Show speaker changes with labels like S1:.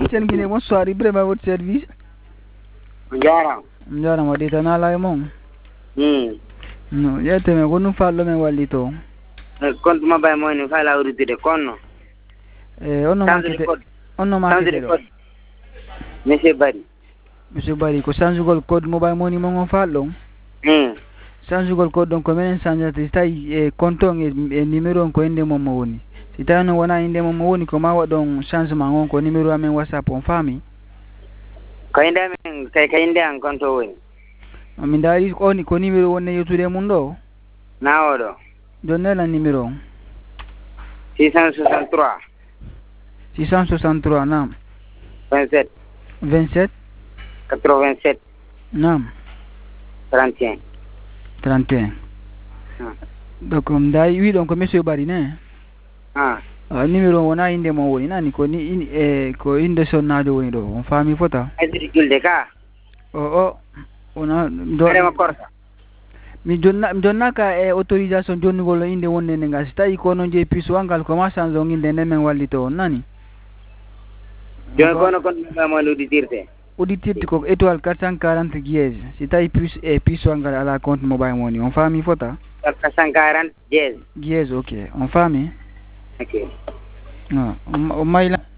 S1: Christian Guinée, bonsoir, Ibrahima à votre service. Njaram waɗita nala e mon. No, ƴetteme ko ɗum falɗo men walli to.
S2: Compte mobile money fala awrutude konno.
S1: Onno makete ɗo.
S2: Monsieur Bari.
S1: Monsieur Bari ko changugol code mobile money mon on falɗo. Changugol code ɗon ko minen changeata si tawi e compte on e numéro on ko inde mom mo woni. Si tawi noon wona inde mom mo woni ko ma waɗon changement on ko numéro amen WhatsApp on faami.
S2: Ko inde amen ka inde an compte o woni.
S1: Min daari on ko numéro wonne yettude mum ɗo.
S2: Na oɗo.
S1: Joni nelan numéro on.
S2: 663.
S1: 663 naam.
S2: 27.
S1: 27.
S2: 87.
S1: Naam.
S2: 31.
S1: 31. Donc ndaari wiɗon ko monsieur Bari ne. Numéro on wona inde mo woni nani ko ni ko inde sonnajo woni ɗo on faami fota.
S2: Aydiri julde ka.
S1: Wona ɗo
S2: korta.
S1: mi jonnaka e autorisation jonnugol inde wonde nde ngal si tawi ko noon jeeyi puce ngal koma change on inde nden min wallito on nani.
S2: Joni kono mo udditirte.
S1: Udditirte ko étoile 440 dièse si tawi puce ngal ala compte mobile money on faami fota.
S2: 440 dièse.
S1: Dièse ok on faami.
S2: Ok.
S1: O mayla.